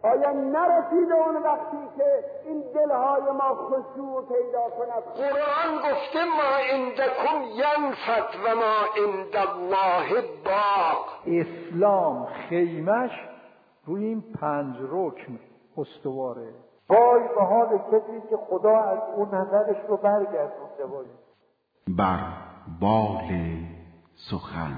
آیا نرسیده اون وقتی که این دلهای ما خشوع پیدا کند؟ قرآن گفته ما عندکم ینفد و ما عند الله باق. اسلام خیمش روی این 5 رکن استواره. وای به حال کسی که خدا از اون نظرش رو برگردونده. وای بر بال سخن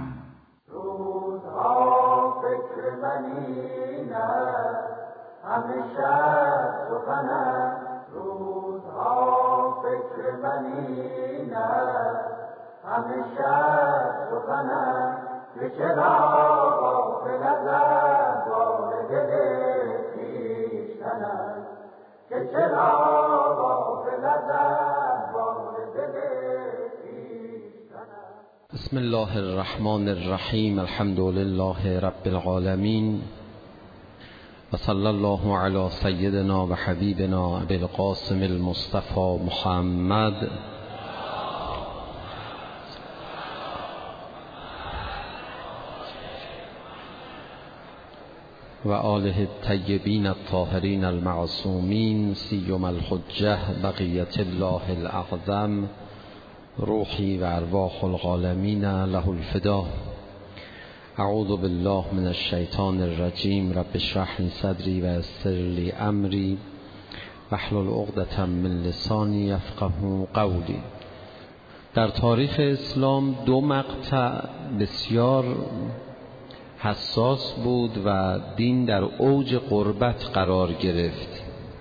روزها فکر منی نه همیشه سخن است. روزها فکر منی نه همیشه سخن است. که چرا غافل از احوال دل خویشتن است. که چرا غافل از احوال دل خویشتن است. بسم الله الرحمن الرحیم. الحمد لله رب العالمین و صلی الله علی سیدنا و حبیبنا ابی القاسم المصطفى محمد و آله الطیبین الطاهرین المعصومین سیما الحجة بقیة الله الاعظم روحی و ارواح العالمین له الفدا. اعوذ بالله من الشیطان الرجیم. رب اشرح لی صدری و یسر لی امری واحلل عقدة من لسانی یفقهوا قولی. در تاریخ اسلام 2 مقطع بسیار حساس بود و دین در اوج قربت قرار گرفت.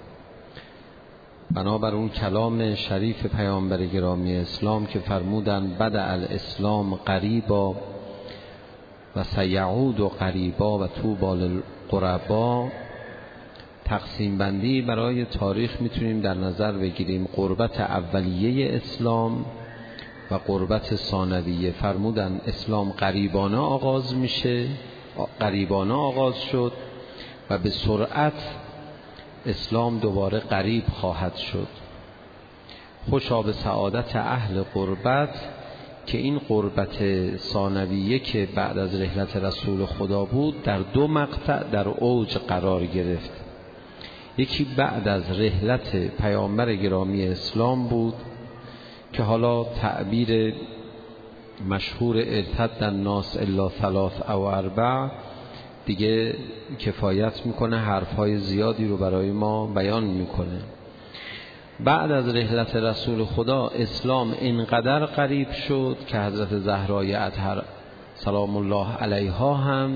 بنابر اون کلام شریف پیامبر گرامی اسلام که فرمودند بدأ الاسلام قریبا و سیعود قریبا و طوبی للغربا، تقسیم بندی برای تاریخ میتونیم در نظر بگیریم. قربت اولیه اسلام و قربت ثانویه. فرمودن اسلام قریبانه آغاز میشه، قریبانه آغاز شد و به سرعت اسلام دوباره قریب خواهد شد. خوشا به سعادت اهل قربت که این قربت ثانویه که بعد از رحلت رسول خدا بود در 2 مقطع در اوج قرار گرفت. یکی بعد از رحلت پیامبر گرامی اسلام بود که حالا تعبیر مشهور ارتد الناس الا 3 او 4 دیگه کفایت میکنه، حرفهای زیادی رو برای ما بیان میکنه. بعد از رحلت رسول خدا اسلام اینقدر قریب شد که حضرت زهرای اطهر سلام الله علیها هم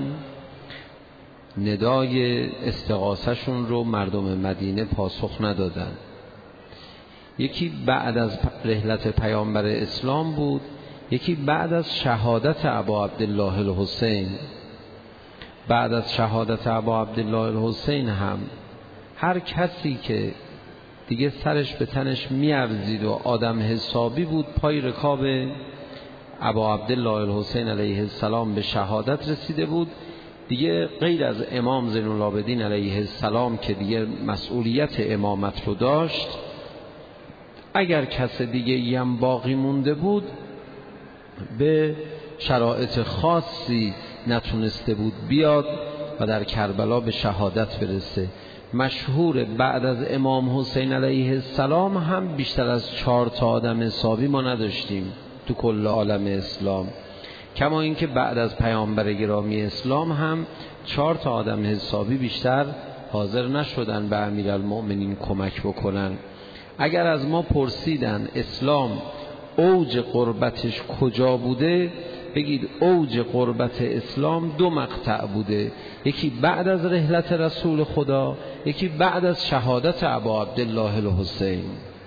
ندای استغاثه‌شون رو مردم مدینه پاسخ ندادن. یکی بعد از رحلت پیامبر اسلام بود، یکی بعد از شهادت ابا عبدالله الحسین. بعد از شهادت ابا عبدالله الحسین هم هر کسی که دیگه سرش به تنش میارزید و آدم حسابی بود پای رکاب ابا عبدالله الحسین علیه السلام به شهادت رسیده بود، دیگه غیر از امام زین العابدین علیه السلام که دیگه مسئولیت امامت رو داشت، اگر کس دیگه هم باقی مونده بود به شرایط خاصی نتونسته بود بیاد و در کربلا به شهادت برسه. مشهور بعد از امام حسین علیه السلام هم بیشتر از 4 آدم حسابی ما نداشتیم تو کل عالم اسلام، کما اینکه بعد از پیامبر گرامی اسلام هم 4 آدم حسابی بیشتر حاضر نشدن به امیرالمؤمنین کمک بکنن. اگر از ما پرسیدن اسلام اوج قربتش کجا بوده، بگید اوج قربت اسلام 2 مقطع بوده. یکی بعد از رحلت رسول خدا، یکی بعد از شهادت ابا عبدالله الحسین.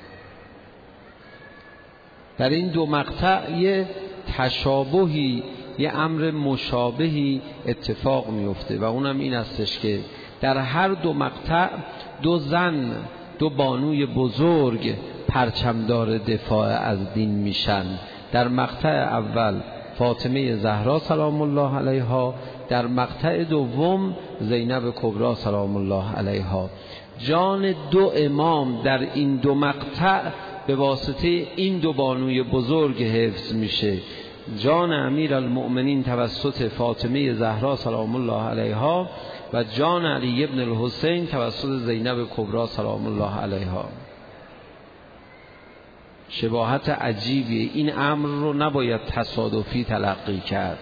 در این 2 مقطع یه تشابهی، یه امر مشابهی اتفاق میفته و اونم این استش که در هر 2 مقطع 2 زن، 2 بانوی بزرگ پرچمدار دفاع از دین میشن. در مقطع اول فاطمه زهرا سلام الله علیها، در مقطع دوم زینب کبری سلام الله علیها. جان 2 امام در این 2 مقطع به واسطه این 2 بانوی بزرگ حفظ میشه. جان امیر المؤمنین توسط فاطمه زهرا سلام الله علیها و جان علی ابن الحسین توسط زینب کبری سلام الله علیها. شباهت عجیبیه. این امر رو نباید تصادفی تلقی کرد.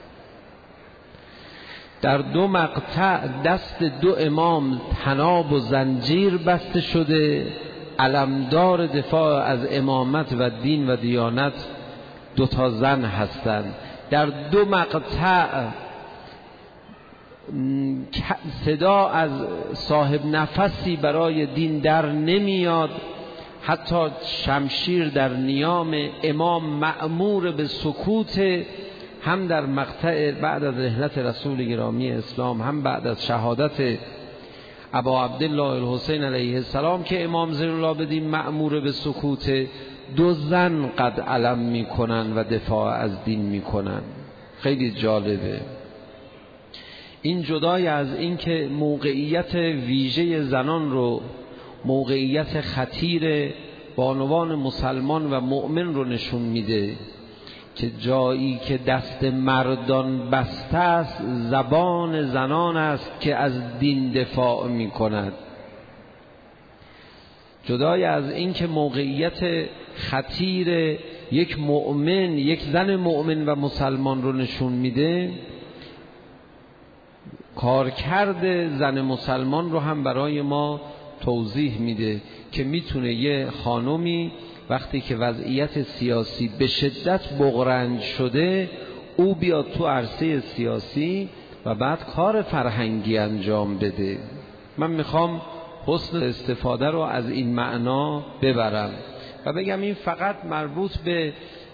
در دو مقطع دست دو امام طناب و زنجیر بسته شده، علمدار دفاع از امامت و دین و دیانت دو تا زن هستند. در دو مقطع صدا از صاحب نفسی برای دین در نمیاد. حتی شمشیر در نیام امام مأمور به سکوت، هم در مقطع بعد از رحلت رسول گرامی اسلام، هم بعد از شهادت ابا عبدالله الحسین علیه السلام که امام زین العابدین مأمور به سکوت، دو زن قد علم میکنن و دفاع از دین میکنن. خیلی جالبه. این جدای از این که موقعیت ویژه زنان رو، موقعیت خطیر بانوان مسلمان و مؤمن رو نشون میده که جایی که دست مردان بسته است، زبان زنان است که از دین دفاع میکند. جدای از این که موقعیت خطیر یک مؤمن، یک زن مؤمن و مسلمان رو نشون میده، کارکرد زن مسلمان رو هم برای ما توضیح میده که میتونه یه خانومی وقتی که وضعیت سیاسی به شدت بغرنج شده، او بیاد تو عرصه سیاسی و بعد کار فرهنگی انجام بده. من میخوام حسن استفاده رو از این معنا ببرم و بگم این فقط مربوط به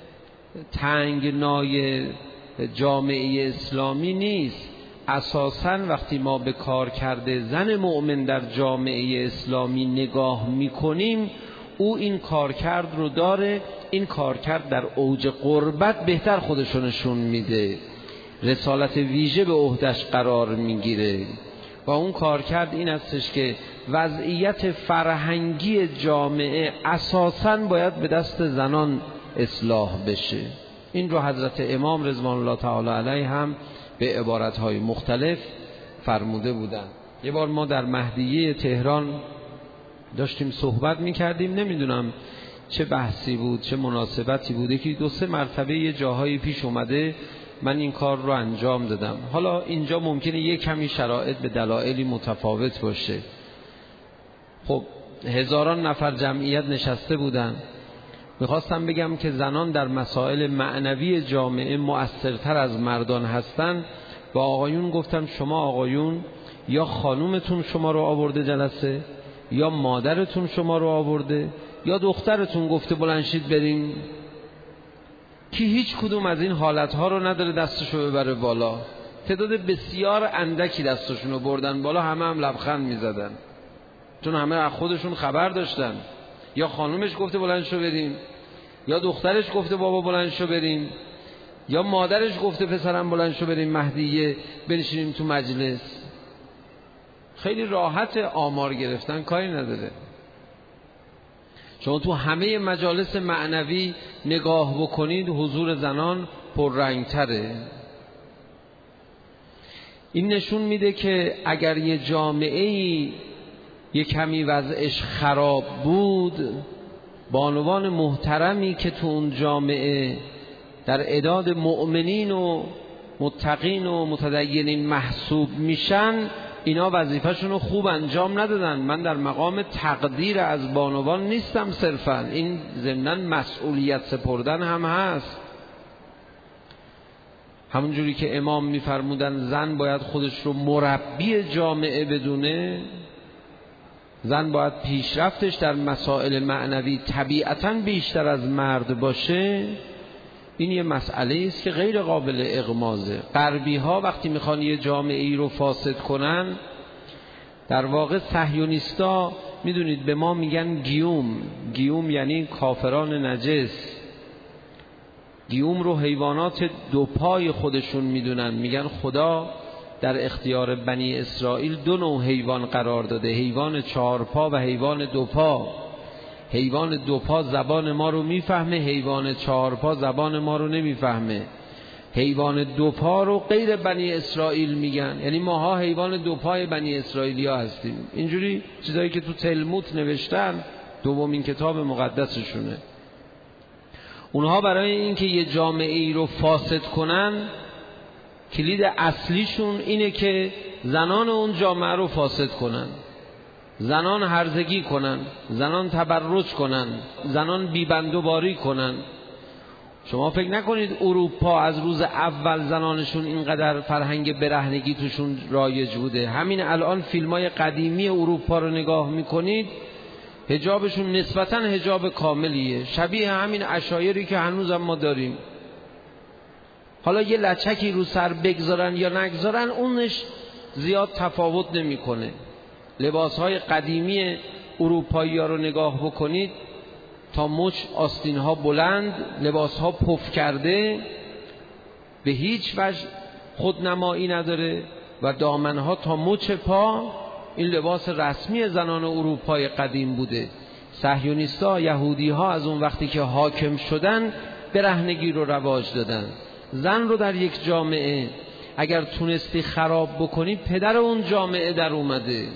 تنگنای جامعه اسلامی نیست. اساساً وقتی ما به کار کرده زن مؤمن در جامعه اسلامی نگاه میکنیم، او این کارکرد رو داره. این کارکرد در اوج قربت بهتر خودشو نشون میده، رسالت ویژه به عهدش قرار میگیره و اون کارکرد این هستش که وضعیت فرهنگی جامعه اساساً باید به دست زنان اصلاح بشه. این رو حضرت امام رضوان الله تعالی علیه هم به عبارتهای مختلف فرموده بودند. یه بار ما در مهدیه تهران داشتیم صحبت میکردیم، نمیدونم چه بحثی بود، چه مناسبتی بوده که 2-3 مرتبه یه جاهایی پیش اومده من این کار رو انجام دادم. حالا اینجا ممکنه یه کمی شرایط به دلایلی متفاوت باشه. خب هزاران نفر جمعیت نشسته بودن. میخواستم بگم که زنان در مسائل معنوی جامعه مؤثرتر از مردان هستن. با آقایون گفتم شما آقایون یا خانومتون شما رو آورده جلسه، یا مادرتون شما رو آورده، یا دخترتون گفته بلند شید بریم، که هیچ کدوم از این حالتها رو نداره دستشو ببره بالا. تعداد بسیار اندکی دستشون رو بردن بالا، همه هم لبخند میزدن چون همه از خودشون خبر داشتن. یا خانومش گفته بلند شو بریم، یا دخترش گفته بابا بلند شو بریم، یا مادرش گفته پسرم بلند شو بریم مهدیه بنشینیم تو مجلس. خیلی راحت آمار گرفتن، کاری نداره. شما تو همه مجالس معنوی نگاه بکنید حضور زنان پررنگتره. این نشون میده که اگر یه جامعه‌ای یه کمی وضعش خراب بود، بانوان محترمی که تو اون جامعه در اعداد مؤمنین و متقین و متدینین محسوب میشن، اینا وظیفه‌شون رو خوب انجام ندادن. من در مقام تقدیر از بانوان نیستم صرفا، این ضمناً مسئولیت سپردن هم هست. همون جوری که امام میفرمودن زن باید خودش رو مربی جامعه بدونه، زن باید پیشرفتش در مسائل معنوی طبیعتاً بیشتر از مرد باشه. این یه مسئله است که غیر قابل اغماضه. غربی ها وقتی میخوان یه جامعه ای رو فاسد کنن، در واقع صهیونیستا میدونید به ما میگن گیوم یعنی کافران نجس. گیوم رو حیوانات دو پای خودشون میدونن، میگن خدا در اختیار بنی اسرائیل 2 نوع حیوان قرار داده، حیوان 4 پا و حیوان 2 پا. حیوان دو پا زبان ما رو میفهمه، حیوان چهار پا زبان ما رو نمیفهمه. حیوان دو پا رو غیر بنی اسرائیل میگن، یعنی ماها حیوان دو پای بنی اسرائیلی ها هستیم. اینجوری چیزایی که تو تلمود نوشتن، دومین کتاب مقدسشونه. اونها برای اینکه یه جامعه ای رو فاسد کنن، کلید اصلیشون اینه که زنان اون جامعه رو فاسد کنن، زنان هرزگی کنن، زنان تبرج کنن، زنان بیبندوباری کنن. شما فکر نکنید اروپا از روز اول زنانشون اینقدر فرهنگ برهنگی توشون رایج بوده. همین الان فیلمای قدیمی اروپا رو نگاه میکنید، حجابشون نسبتاً حجاب کاملیه، شبیه همین عشایری که هنوزم ما داریم. حالا یه لچکی رو سر بگذارن یا نگذارن، اونش زیاد تفاوت نمیکنه. لباسهای قدیمی اروپایی ها رو نگاه بکنید، تا مچ آستین ها بلند، لباس ها پف کرده، به هیچ وجه خودنمایی نداره و دامن ها تا مچ پا. این لباس رسمی زنان اروپای قدیم بوده. صهیونیستا، یهودی ها از اون وقتی که حاکم شدن برهنگی رو رواج دادن. زن رو در یک جامعه اگر تونستی خراب بکنی، پدر اون جامعه در اومده.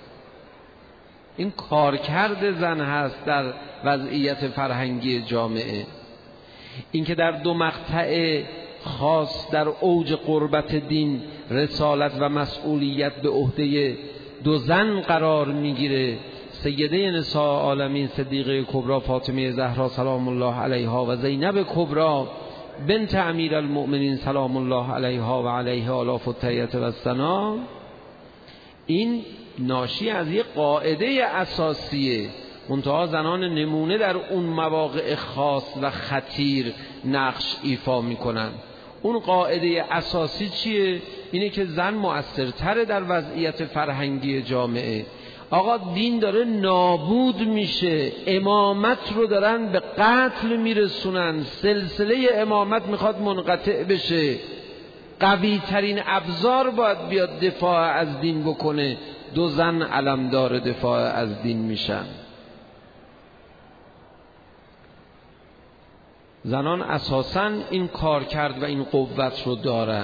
این کارکرد زن هست در وضعیت فرهنگی جامعه. این که در دو مقطع خاص در اوج قربت دین رسالت و مسئولیت به عهده دو زن قرار میگیره، سیده نساء عالمین صدیقه کبری فاطمه زهرا سلام الله علیها و زینب کبری بنت امیر المؤمنین سلام الله علیها و علیه آلاف الطیبة و الثنا، این ناشی از یک قاعده اساسیه. منتها زنان نمونه در اون مواقع خاص و خطیر نقش ایفا میکنن. اون قاعده اساسی چیه؟ اینه که زن مؤثرتره در وضعیت فرهنگی جامعه. آقا دین داره نابود میشه، امامت رو دارن به قتل میرسونن، سلسله امامت میخواد منقطع بشه. قوی ترین ابزار باید بیاد دفاع از دین بکنه، دو زن علمدار دفاع از دین میشن. زنان اساساً این کار کرد و این قوت رو دارن.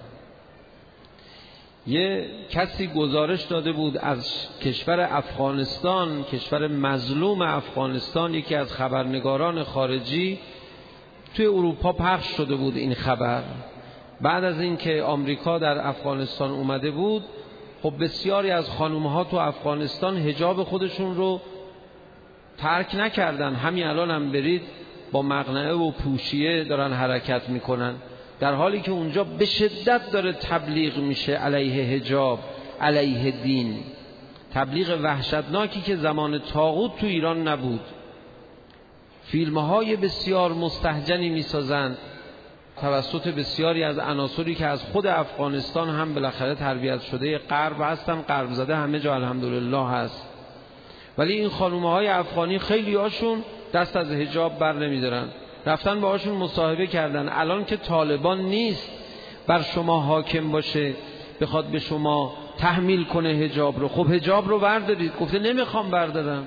یه کسی گزارش داده بود از کشور افغانستان، کشور مظلوم افغانستان، یکی از خبرنگاران خارجی، توی اروپا پخش شده بود این خبر. بعد از اینکه آمریکا در افغانستان اومده بود، خب بسیاری از خانومها تو افغانستان حجاب خودشون رو ترک نکردن. همین الان هم برید با مقنعه و پوشیه دارن حرکت میکنن، در حالی که اونجا به شدت داره تبلیغ میشه علیه حجاب، علیه دین. تبلیغ وحشتناکی که زمان طاغوت تو ایران نبود. فیلمهای بسیار مستهجنی میسازن توسط بسیاری از عناصری که از خود افغانستان هم بالاخره تربیت شده غرب هستن، غرب زده همه جا الحمدلله هست. ولی این خانومهای افغانی خیلی هاشون دست از حجاب بر نمیدارن. رفتن باهاشون مصاحبه کردن. الان که طالبان نیست بر شما حاکم باشه، بخواد به شما تحمیل کنه حجاب رو، خب حجاب رو بردارید. گفته نمیخوام بردارم،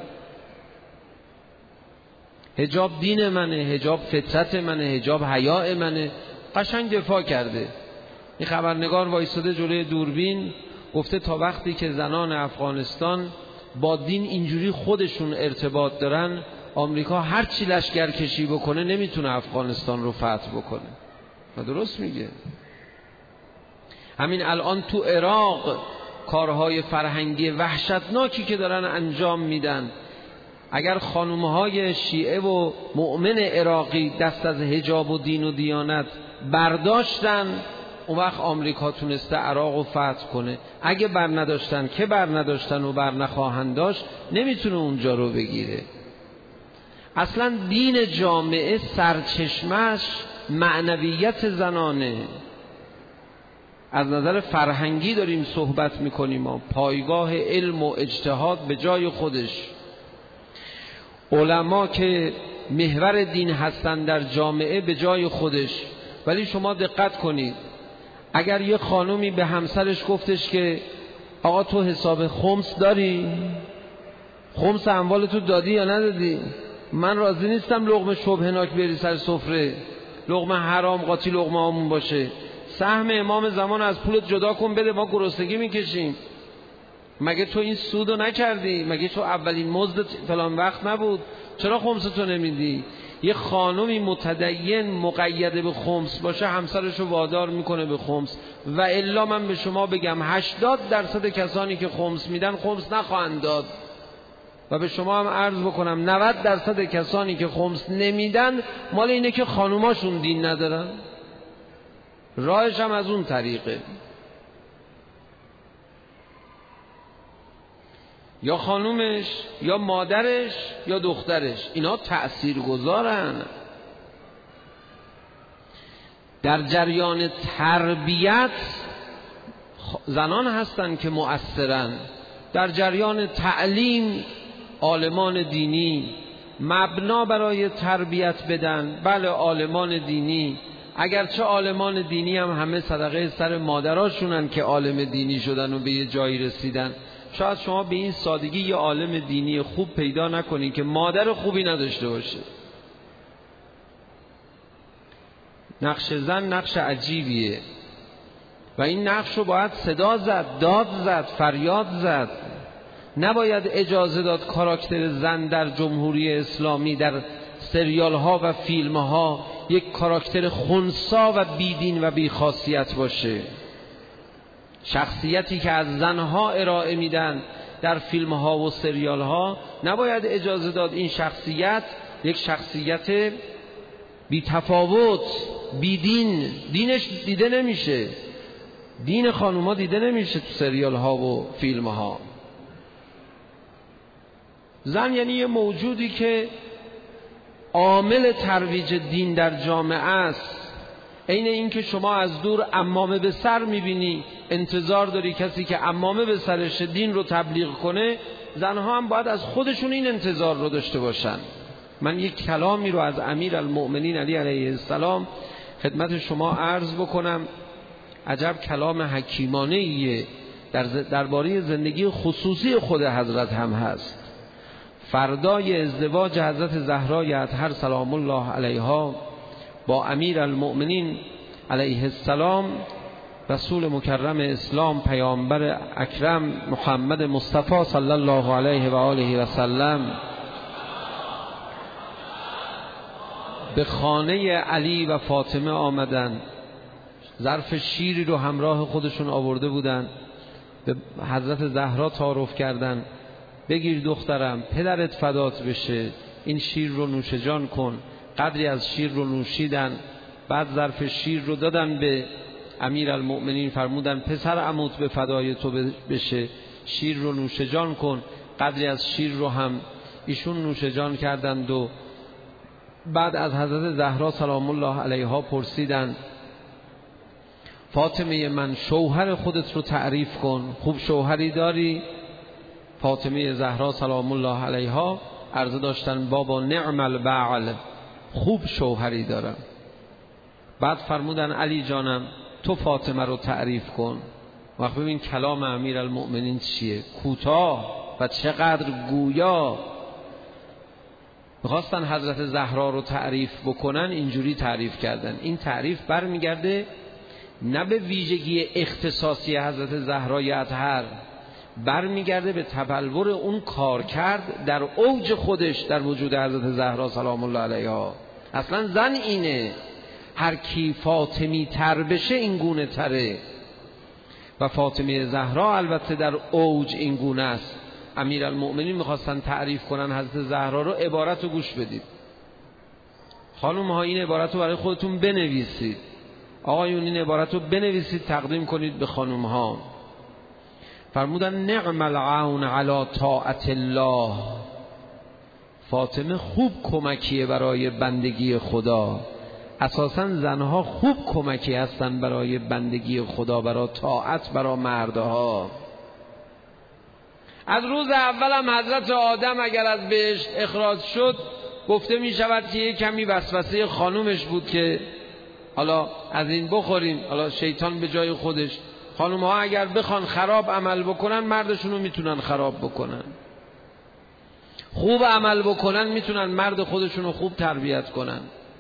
حجاب دین منه، حجاب فطرت منه، حجاب حیاء منه. قشنگ دفاع کرده. این خبرنگار وایساده جلوی دوربین، گفته تا وقتی که زنان افغانستان با دین اینجوری خودشون ارتباط دارن، آمریکا هر چی لشکر کشی بکنه نمیتونه افغانستان رو فتح بکنه. و درست میگه. همین الان تو عراق کارهای فرهنگی وحشتناکی که دارن انجام میدن، اگر خانومهای شیعه و مؤمن عراقی دست از حجاب و دین و دیانت برداشتن، اون وقت آمریکا تونسته عراق رو فتح کنه. اگه بر نداشتن که بر نداشتن و بر نخواهند داشت، نمیتونه اونجا رو بگیره. اصلا دین جامعه سرچشمش معنویت زنانه. از نظر فرهنگی داریم صحبت میکنیم، ما پایگاه علم و اجتهاد به جای خودش. علما که محور دین هستند در جامعه به جای خودش. ولی شما دقت کنید، اگر یه خانومی به همسرش گفتش که آقا تو حساب خمس داری؟ خمس اموال تو دادی یا ندادی؟ من راضی نیستم لقمه شبهناک بری سر سفره، لقمه حرام قاطی لقمه هامون باشه. سهم امام زمان از پولت جدا کن بده، ما گرسنگی میکشیم. مگه تو این سودو نکردی؟ مگه تو اولین مزد فلان وقت نبود؟ چرا خمستو نمیدی؟ یه خانمی متدین مقید به خمس باشه همسرشو وادار میکنه به خمس، و الا من به شما بگم 80% کسانی که خمس میدن خمس نخواهند داد. و به شما هم عرض بکنم 90% کسانی که خمس نمیدن مال اینه که خانوماشون دین ندارن. راهش هم از اون طریقه. یا خانومش یا مادرش یا دخترش، اینا تأثیر گذارن در جریان تربیت. زنان هستن که مؤثرن در جریان تعلیم. عالمان دینی مبنا برای تربیت بدن. بله عالمان دینی، اگرچه عالمان دینی هم همه صدقه سر مادراشونن که عالم دینی شدن و به یه جایی رسیدن. شاید شما به این سادگی یه عالم دینی خوب پیدا نکنید که مادر خوبی نداشته باشه. نقش زن نقش عجیبیه و این نقش رو باید صدا زد، داد زد، فریاد زد. نباید اجازه داد کاراکتر زن در جمهوری اسلامی در سریال ها و فیلم ها یک کاراکتر خنثی و بیدین و بیخاصیت باشه. شخصیتی که از زنها ارائه میدن در فیلم ها و سریال ها نباید اجازه داد این شخصیت یک شخصیت بی تفاوت، بی دین، دینش دیده نمیشه، دین خانوما دیده نمیشه تو سریال ها و فیلم ها. زن یعنی یه موجودی که عامل ترویج دین در جامعه است. عین این که شما از دور عمامه به سر میبینی، انتظار داری کسی که عمامه به سرش دین رو تبلیغ کنه، زنها هم باید از خودشون این انتظار رو داشته باشن. من یک کلامی رو از امیرالمؤمنین علی علیه السلام خدمت شما عرض بکنم. عجب کلام حکیمانه ایه، درباره زندگی خصوصی خود حضرت هم هست. فردای ازدواج حضرت زهرای اطهر سلام الله علیها با امیرالمؤمنین علیه السلام، رسول مکرم اسلام، پیامبر اکرم محمد مصطفی صلی الله علیه و آله و سلم، به خانه علی و فاطمه آمدن. ظرف شیری رو همراه خودشون آورده بودن، به حضرت زهرا تعارف کردن. بگیر دخترم، پدرت فدات بشه، این شیر رو نوش جان کن. قدری از شیر رو نوشیدن، بعد ظرف شیر رو دادن به امیرالمؤمنین، فرمودن پسر عموت به فدای تو بشه، شیر رو نوش جان کن. قدری از شیر رو هم ایشون نوش جان کردند و بعد از حضرت زهرا سلام الله علیها پرسیدن فاطمه من، شوهر خودت رو تعریف کن، خوب شوهری داری؟ فاطمه زهرا سلام الله علیها عرضه داشتن بابا نعم البعل، خوب شوهری دارم. بعد فرمودن علی جانم تو فاطمه رو تعریف کن. وقت ببین کلام امیرالمؤمنین چیه، کوتاه و چقدر گویا. میخواستن حضرت زهرا رو تعریف بکنن، اینجوری تعریف کردن. این تعریف برمیگرده نه به ویژگی اختصاصی حضرت زهرای اطهر، برمیگرده به تبلور اون کار کرد در اوج خودش در وجود حضرت زهرا سلام الله علیها. اصلا زن اینه، هر کی فاطمی تر بشه این گونه تره و فاطمه زهرا البته در اوج این گونه است. امیرالمؤمنین میخواستن تعریف کنن حضرت زهرا رو، عبارت رو گوش بدید. خانم ها این عبارت رو برای خودتون بنویسید، آقایون این عبارت رو بنویسید تقدیم کنید به خانم ها. فرمودن نعم العون علی طاعت الله، فاطمه خوب کمکیه برای بندگی خدا. اساساً زنها خوب کمکی هستن برای بندگی خدا، برای طاعت، برای مردها. از روز اول هم حضرت آدم اگر از بهشت اخراج شد گفته می شود که یک کمی وسوسه خانومش بود که حالا از این بخوریم، حالا شیطان به جای خودش. خانومها اگر بخوان خراب عمل بکنن، مردشون رو میتونن خراب بکنن. خوب عمل بکنن میتونن مرد خودشون رو خوب تربیت کنن.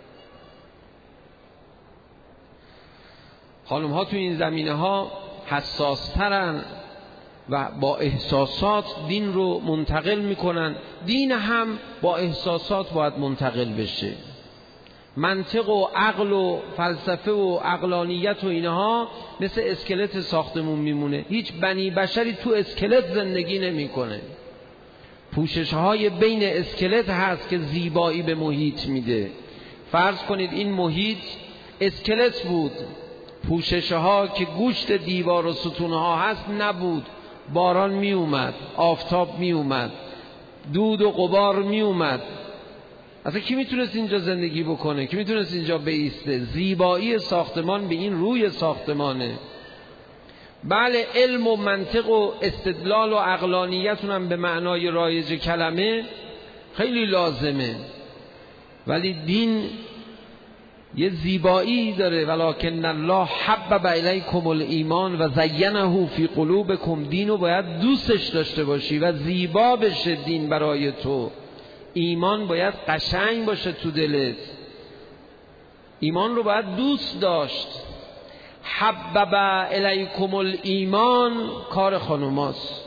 خانم ها تو این زمینه ها حساس ترن و با احساسات دین رو منتقل میکنن. دین هم با احساسات باید منتقل بشه. منطق و عقل و فلسفه و عقلانیت و اینها مثل اسکلت ساختمون میمونه. هیچ بنی بشری تو اسکلت زندگی نمیکنه. پوشش های بین اسکلت هست که زیبایی به محیط میده. فرض کنید این محیط اسکلت بود، پوشش ها که گوشت دیوار و ستون ها هست نبود، باران می اومد، آفتاب می اومد، دود و غبار می اومد، اصلا کی میتونست اینجا زندگی بکنه؟ کی میتونست اینجا بایسته؟ زیبایی ساختمان به این روی ساختمانه. بله علم و منطق و استدلال و عقلانیتون هم به معنای رایج کلمه خیلی لازمه، ولی دین یه زیبایی داره. ولکن الله حبب الیکم الایمان و زینه فی قلوبکم. دینو باید دوستش داشته باشی و زیبا بشه دین برای تو. ایمان باید قشنگ باشه تو دلت. ایمان رو باید دوست داشت. حبب الیکم الایمان کار خانوماست،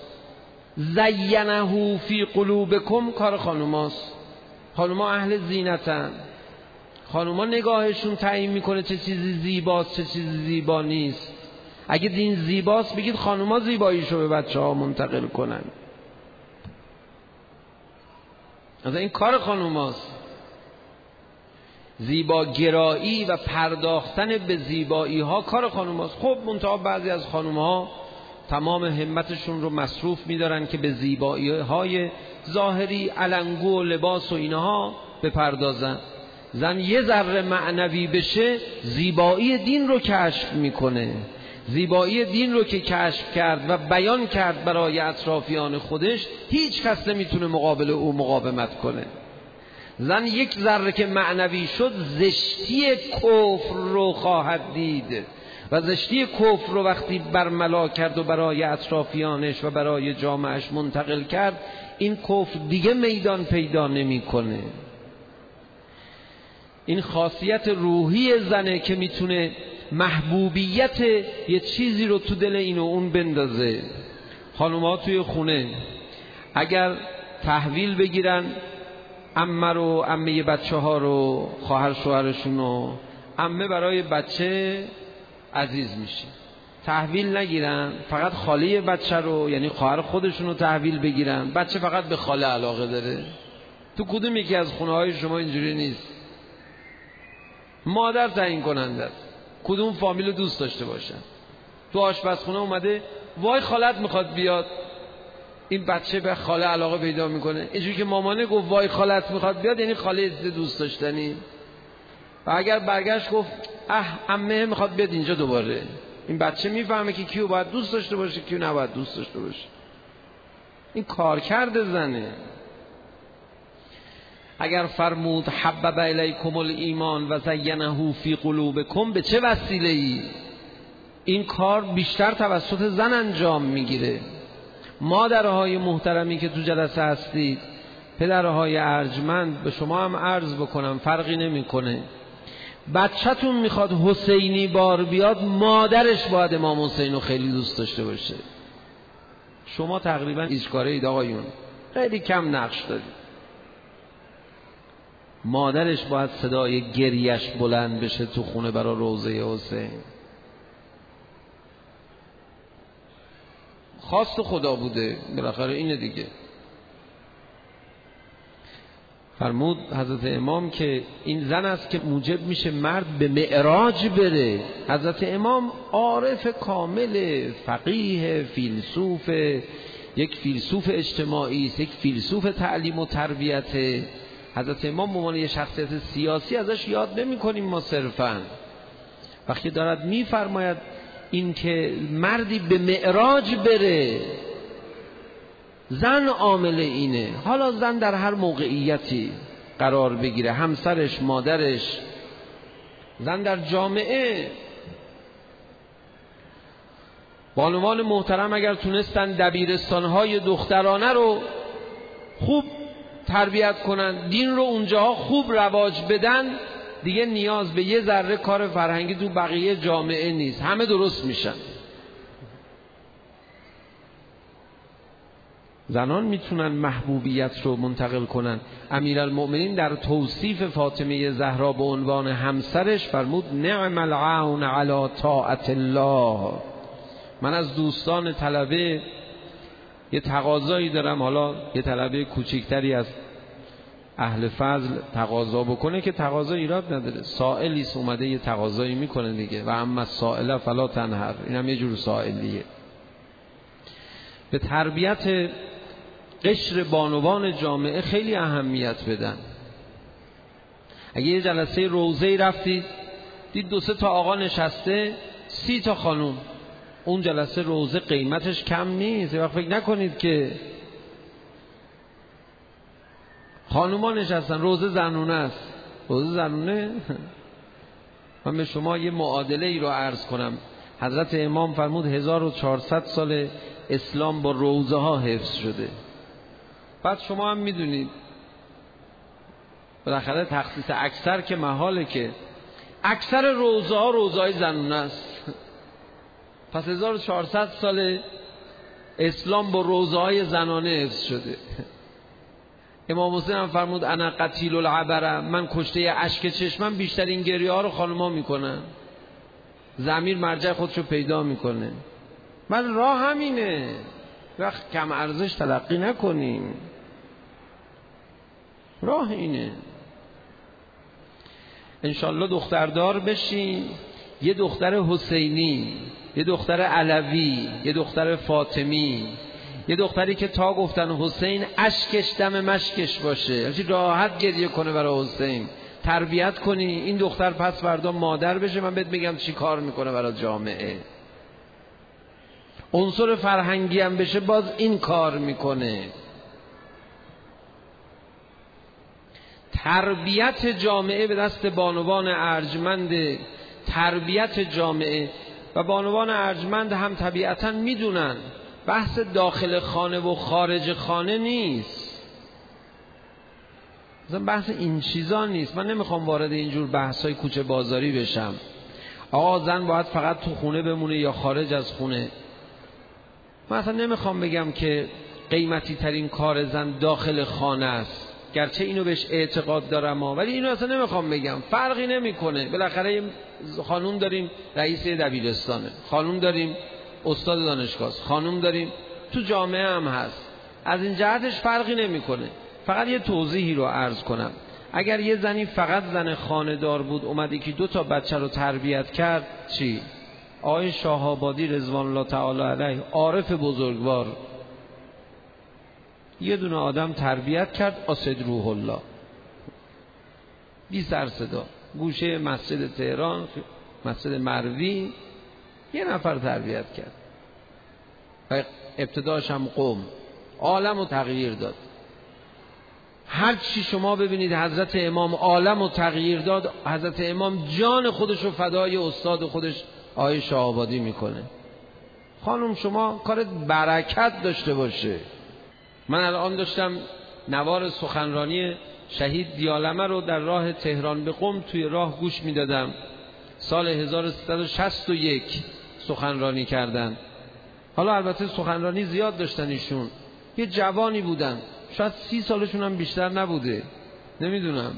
زینه فی قلوبکم کار خانوماست. خانوما اهل زینتن. خانوما نگاهشون تعیین میکنه چه چیزی زیباست چه چیزی زیبا نیست. اگه دین زیباست بگید خانوما زیباییشو به بچه ها منتقل کنن. از این کار خانوماست. زیباگرایی و پرداختن به زیبایی ها کار خانوماست. خب منتها بعضی از خانوم ها تمام همتشون رو مصروف میدارن که به زیبایی های ظاهری علنگو و لباس و اینها بپردازن. زن یه ذره معنوی بشه زیبایی دین رو کشف میکنه. زیبایی دین رو که کشف کرد و بیان کرد برای اطرافیان خودش، هیچ کس نمیتونه مقابل او مقاومت کنه. زن یک ذره که معنوی شد زشتی کفر رو خواهد دید و زشتی کفر رو وقتی برملا کرد و برای اطرافیانش و برای جامعش منتقل کرد، این کفر دیگه میدان پیدا نمیکنه. این خاصیت روحی زنه که میتونه محبوبیت یه چیزی رو تو دل این و اون بندازه. خانوما توی خونه اگر تحویل بگیرن عمه رو، عمه بچه ها رو، خواهر شوهرشون رو، عمه برای بچه عزیز میشه. تحویل نگیرن، فقط خاله بچه رو یعنی خواهر خودشون رو تحویل بگیرن، بچه فقط به خاله علاقه داره. تو کدوم یکی از خونه های شما اینجوری نیست؟ مادر تعیین کننده است کدوم فامیل دوست داشته باشن. تو آشپزخونه اومده وای خالت میخواد بیاد، این بچه به خاله علاقه پیدا میکنه. اینجوری که مامانه گفت وای خالت میخواد بیاد یعنی خاله دوست داشتنی. و اگر برگشت گفت عمه میخواد بیاد اینجا دوباره، این بچه میفهمه که کیو باید دوست داشته باشه کیو نباید دوست داشته باشه. این کارکرد زنه. اگر فرمود حبب الیکم الایمان و زینه فی قلوبکم، به چه وسیله ای؟ این کار بیشتر توسط زن انجام میگیره. مادرهای محترمی که تو جلسه هستید، پدرهای ارجمند، به شما هم عرض بکنم فرقی نمیکنه. بچه‌تون میخواد حسینی بار بیاد، مادرش باید امام حسین رو خیلی دوست داشته باشه. شما تقریبا ایجکاره اید آقایون، خیلی کم نقش دارید. مادرش باید صدای گریش بلند بشه تو خونه برای روضه حسین. خواست خدا بوده، بالاخره اینه دیگه. فرمود حضرت امام که این زن است که موجب میشه مرد به معراج بره. حضرت امام عارف کامل، فقیه، فیلسوف، یک فیلسوف اجتماعی است، یک فیلسوف تعلیم و تربیت. حضرت امام به عنوان یک شخصیت سیاسی ازش یاد نمی کنیم ما صرفاً. وقتی دارد میفرماید این که مردی به معراج بره، زن عامل اینه. حالا زن در هر موقعیتی قرار بگیره، همسرش، مادرش، زن در جامعه. بانوان محترم اگر تونستن دبیرستان‌های دخترانه رو خوب تربیت کنن، دین رو اونجاها خوب رواج بدن، دیگه نیاز به یه ذره کار فرهنگی تو بقیه جامعه نیست، همه درست میشن. زنان میتونن محبوبیت رو منتقل کنن. امیرالمؤمنین در توصیف فاطمه زهرا به عنوان همسرش فرمود نعم العون علی طاعت الله. من از دوستان طلبه یه تقاضایی دارم، حالا یه طلبه کوچکتری از اهل فضل تقاضا بکنه که تقاضا ایراد نداره، سائلیست اومده یه تقاضایی میکنه دیگه، و اما سائله فلا تنهر، اینم یه جور سائلیه. به تربیت قشر بانوان جامعه خیلی اهمیت بدن. اگه یه جلسه روضه‌ای رفتید دید 2-3 تا آقا نشسته 30 تا خانوم، اون جلسه روضه قیمتش کم نیست. یه وقت فکر نکنید که خانوما نشستن روضه زنونه است. روضه زنونه من به شما یه معادله ای رو عرض کنم. حضرت امام فرمود 1400 سال اسلام با روضه ها حفظ شده. بعد شما هم میدونید بالاخره تخصیص اکثر که محاله، که اکثر روضه ها روضه های زنونه است. پس 1400 سال اسلام با روضه های زنانه حفظ شده. امام حسین هم فرمود انا قتیل العبره، من کشته اشک چشمم بیشترین گریه ها رو خانوما میکنن. ضمیر مرجع خودشو پیدا میکنه. من راه همینه، وقت کم ارزش تلقی نکنیم، راه اینه. انشالله دختردار بشین، یه دختر حسینی، یه دختر علوی، یه دختر فاطمی، یه دختری که تا گفتن حسین اشکش دم مشکش باشه، راحت گریه کنه برای حسین. تربیت کنی این دختر پس فردا مادر بشه، من بهت بگم چی کار میکنه برای جامعه. عنصر فرهنگی هم بشه باز این کار میکنه. تربیت جامعه به دست بانوان ارجمند. تربیت جامعه و بانوان ارجمند هم طبیعتا میدونن بحث داخل خانه و خارج خانه نیست، مثلا بحث این چیزا نیست. من نمیخوام وارد اینجور بحثای کوچه بازاری بشم. آقا زن باید فقط تو خونه بمونه یا خارج از خونه. من اصلا نمیخوام بگم که قیمتی ترین کار زن داخل خانه است، گرچه اینو بهش اعتقاد دارم ولی اینو اصلا نمیخوام بگم. فرقی نمیکنه. بالاخره خانوم داریم رئیس دبیرستانه، خانوم داریم استاد دانشگاه، خانوم داریم تو جامعه هم هست. از این جهتش فرقی نمیکنه. فقط یه توضیحی رو عرض کنم. اگر یه زنی فقط زن خانه دار بود اومد که 2 تا بچه رو تربیت کرد، چی؟ آقای شاه‌آبادی رضوان الله تعالی علیه، عارف بزرگوار، یه دونه آدم تربیت کرد، اسد روح الله، بی سر صدا، گوشه مسجد تهران، مسجد مروی، یه نفر تربیت کرد و ابتداش هم قوم، عالم رو تغییر داد. هر چی شما ببینید حضرت امام عالم رو تغییر داد، حضرت امام جان خودش رو فدای استاد خودش آقای شاه‌آبادی میکنه. خانم شما کارت برکت داشته باشه. من الان داشتم نوار سخنرانی شهید دیالمه رو در راه تهران به قم توی راه گوش میدادم. سال 1361 سخنرانی کردن. حالا البته سخنرانی زیاد داشتن ایشون، یه جوانی بودن، شاید 30 سالشون هم بیشتر نبوده، نمیدونم.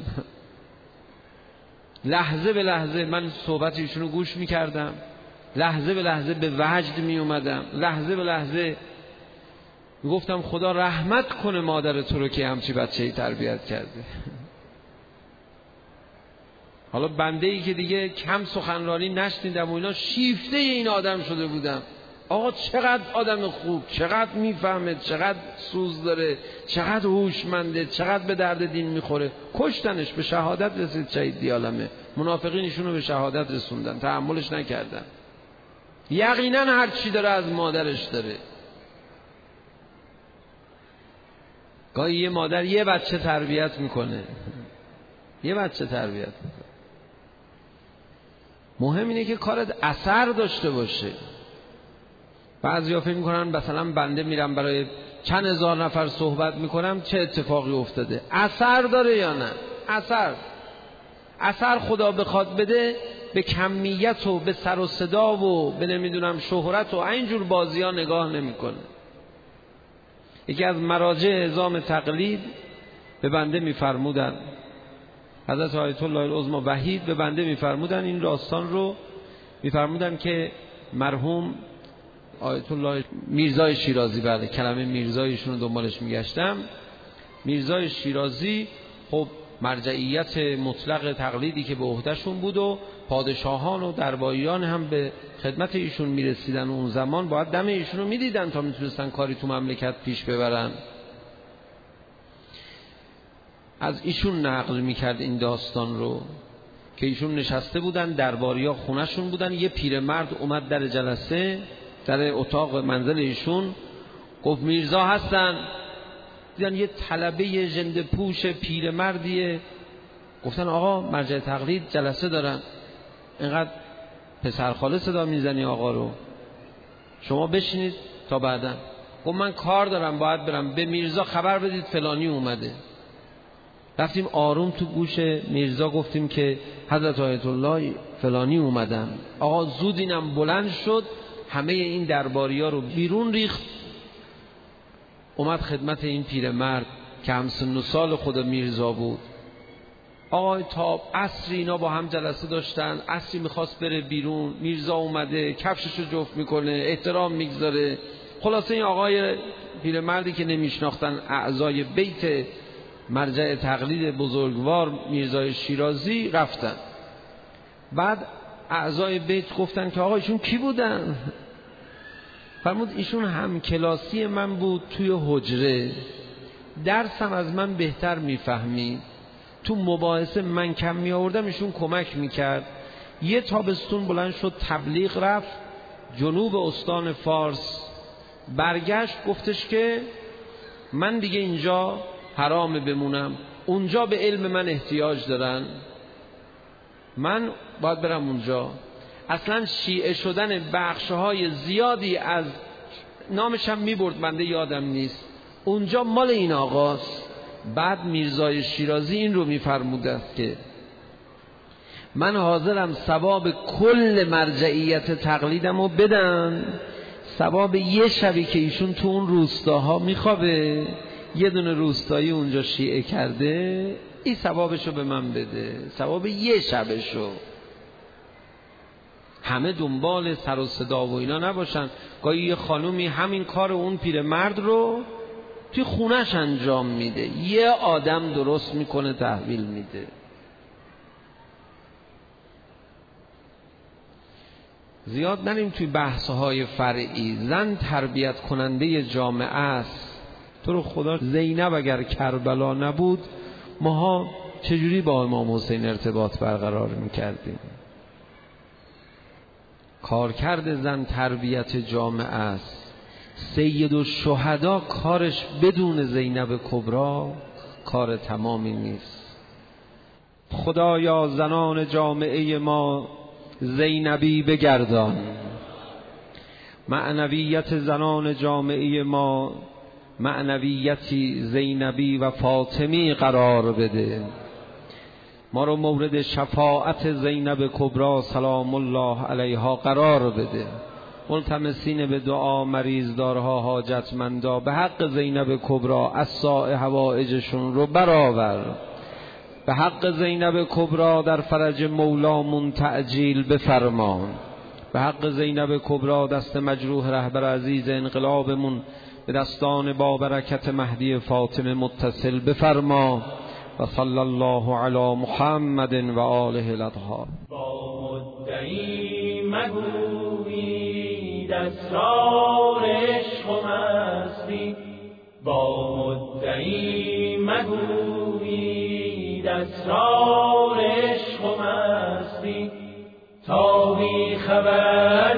لحظه به لحظه من صحبت ایشونو گوش میکردم، لحظه به لحظه به وجد میومدم، لحظه به لحظه گفتم خدا رحمت کنه مادر تو رو که همچی بچه‌ای تربیت کرده. حالا بنده ای که دیگه کم سخنرانی نشنیدم و اینا، شیفته این آدم شده بودم. آقا چقدر آدم خوب، چقدر میفهمه، چقدر سوز داره، چقدر هوشمنده، چقدر به درد دین میخوره. کشتنش، به شهادت رسید شهید دیالمه. منافقین ایشونو به شهادت رسوندن، تحملش نکردن. یقینا هر چی داره از مادرش داره. گاهی یه مادر یه بچه تربیت میکنه، یه بچه تربیت میکنه. مهم اینه که کارت اثر داشته باشه. بعضیا فکر میکنن مثلا بنده میرم برای چند هزار نفر صحبت میکنم چه اتفاقی افتاده. اثر داره یا نه؟ اثر خدا بخواد بده به کمیت و به سر و صدا و به نمیدونم شهرت و اینجور بازی ها نگاه نمیکنه. یکی از مراجع اعظام تقلید به بنده میفرمودن، حضرت آیت الله العظمی وحید به بنده میفرمودن این داستان رو، میفرمودن که مرحوم آیت الله میرزای شیرازی، بله کلمه میرزایشون رو دنبالش میگشتم، میرزای شیرازی خب مرجعیت مطلق تقلیدی که به عهدهشون بود و پادشاهان و درباریان هم به خدمت ایشون میرسیدن و اون زمان باید دم ایشون رو میدیدن تا میتونستن کاری تو مملکت پیش ببرن. از ایشون نقل میکرد این داستان رو که ایشون نشسته بودن، درباریا خونهشون بودن، یه پیرمرد اومد در جلسه، در اتاق منزل ایشون، گفت میرزا هستن. دیدن یه طلبه ژنده پوش پیرمردیه، گفتن آقا مرجع تقلید جلسه دارن، اینقدر پسرخاله صدا میزنی آقا رو، شما بشینید تا بعدن. گفت من کار دارم باید برم، به میرزا خبر بدید فلانی اومده. رفتیم آروم تو گوش میرزا گفتیم که حضرت آیت الله فلانی اومدن. آقا زود اینم بلند شد، همه این درباریا رو بیرون ریخت، اومد خدمت این پیرمرد که همسن و سال خود میرزا بود. آقا تا عصری اینا با هم جلسه داشتن، عصری میخواست بره بیرون، میرزا اومده کفششو جفت میکنه، احترام میگذاره. خلاصه این آقای پیرمردی که نمیشناختن اعضای بیت مرجع تقلید بزرگوار میرزای شیرازی رفتن. بعد اعضای بیت گفتن که آقا ایشون کی بودن؟ فرمود ایشون هم کلاسی من بود توی حجره، درسم از من بهتر میفهمید، تو مباحثه من کم می آوردم ایشون کمک میکرد. یه تابستون بلند شد تبلیغ رفت جنوب استان فارس، برگشت گفتش که من دیگه اینجا حرامه بمونم، اونجا به علم من احتیاج دارن، من باید برم اونجا. اصلا شیعه شدن بخشهای زیادی از نامشم میبرد، بنده یادم نیست، اونجا مال این آقاست. بعد میرزای شیرازی این رو میفرموده است که من حاضرم ثواب کل مرجعیت تقلیدم رو بدن، ثواب یه شبی که ایشون تو اون روستاها میخوابه، یه دونه روستایی اونجا شیعه کرده، این ثوابشو به من بده، ثواب یه شبشو. همه دنبال سر و صدا و اینا نباشن. گاهی یه خانومی همین کار اون پیرمرد رو توی خونش انجام میده، یه آدم درست میکنه تحویل میده. زیاد نریم توی بحث‌های فرعی. زن تربیت کننده جامعه است. تو رو خدا زینب اگر کربلا نبود ماها چجوری با امام حسین ارتباط برقرار میکردیم؟ کارکرد زن تربیت جامعه است. سید الشهدا کارش بدون زینب کبرا کار تمامی نیست. خدایا زنان جامعه ما زینبی بگردان، معنویت زنان جامعه ما معنویتی زینبی و فاطمی قرار بده. ما رو مورد شفاعت زینب کبرا سلام الله علیها قرار بده. ملتمسین به دعا مریضدارها حاجتمندا به حق زینب کبرا اساء حوائجشون رو برآور. به حق زینب کبرا در فرج مولامون تعجیل بفرما. به حق زینب کبرا دست مجروح رهبر عزیز انقلابمون به دستان با برکت مهدی فاطمه متصل بفرما. و صلی الله علی محمد و آله الاطهار. با مدعی مگویید اسرار عشق و مستی، با مدعی مگویید اسرار عشق و مستی، تا بی خبر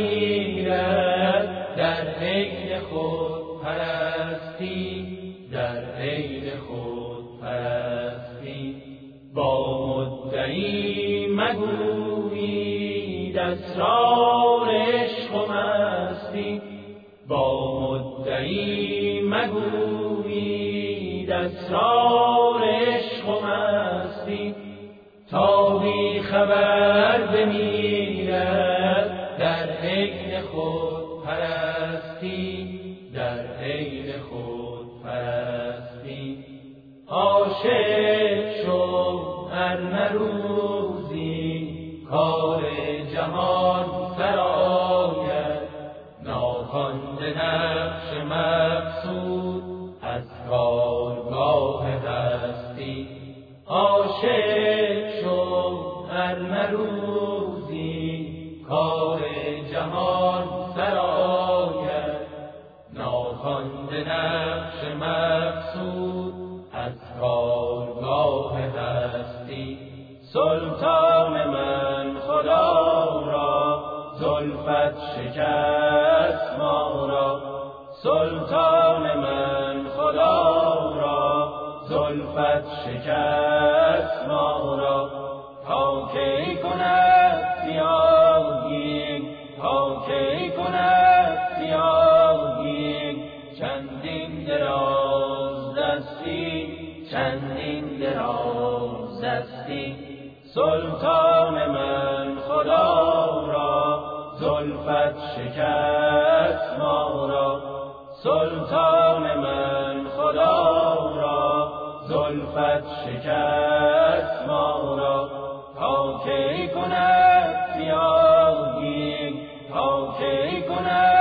بمیرد در عین خود پرستی، در عین خود پرستی. با مدعی مگویید اسرار عشق و مستی، با مدعی مگویید اسرار عشق و مستی، تا بی خبر بمیرد در عین خود پرستی، در عین خود پرستی. عاشق شو هر روزی کار جهان سرآید، ناخوانده نقش مقصود از کارگاه هستی. عاشق شو هر روزی کار جهان سرآید، ناخوانده نقش مقصود از کارگاه هستی. سلطان من خدا را زلفت شکست ما را، سلطان من خدا را زلفت شکست ما را. تا کی کند سیاهی، تا کی کند سیاهی، چندین دراز دستی، چندین دراز دستی. سلطان من خدا را زلفت شکست ما را، سلطان من خدا را زلفت شکست ما را. تا کی کند سیاهی، تا کی کند